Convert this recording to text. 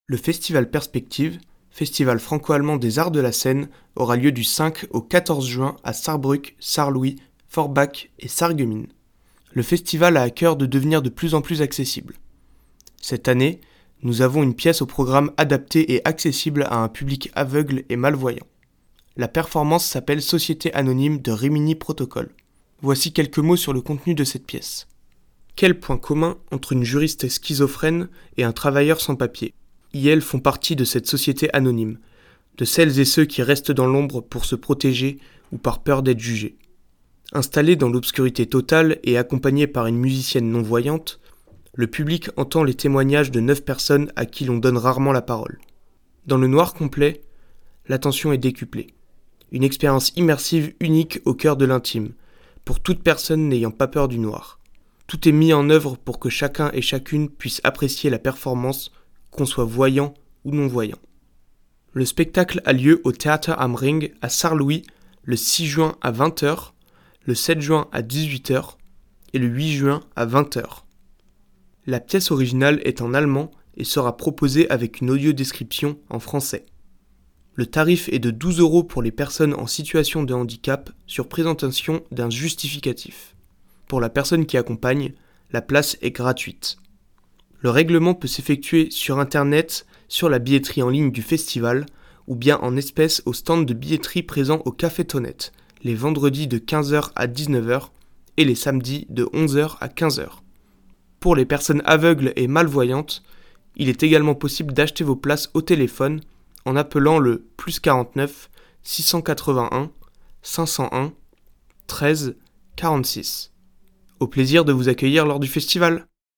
Le festival Perspective, festival franco-allemand des arts de la scène, aura lieu du 5 au 14 juin à Sarrebruck, Sarrelouis, Forbach et Sarreguemines. Le festival a à cœur de devenir de plus en plus accessible. Cette année, nous avons une pièce au programme adapté et accessible à un public aveugle et malvoyant. La performance s'appelle Société anonyme de Rimini Protocol. Voici quelques mots sur le contenu de cette pièce. Quel point commun entre une juriste schizophrène et un travailleur sans papier ? Ils font partie de cette société anonyme, de celles et ceux qui restent dans l'ombre pour se protéger ou par peur d'être jugés. Installé dans l'obscurité totale et accompagné par une musicienne non-voyante, le public entend les témoignages de 9 personnes à qui l'on donne rarement la parole. Dans le noir complet, l'attention est décuplée. Une expérience immersive unique au cœur de l'intime, pour toute personne n'ayant pas peur du noir. Tout est mis en œuvre pour que chacun et chacune puisse apprécier la performance, qu'on soit voyant ou non-voyant. Le spectacle a lieu au Theater am Ring à Sarrelouis le 6 juin à 20h, le 7 juin à 18h et le 8 juin à 20h. La pièce originale est en allemand et sera proposée avec une audio-description en français. Le tarif est de 12 € pour les personnes en situation de handicap sur présentation d'un justificatif. Pour la personne qui accompagne, la place est gratuite. Le règlement peut s'effectuer sur Internet, sur la billetterie en ligne du festival, ou bien en espèces au stand de billetterie présent au Café Tonnette, les vendredis de 15h à 19h et les samedis de 11h à 15h. Pour les personnes aveugles et malvoyantes, il est également possible d'acheter vos places au téléphone en appelant le +49 681 501 13 46. Au plaisir de vous accueillir lors du festival.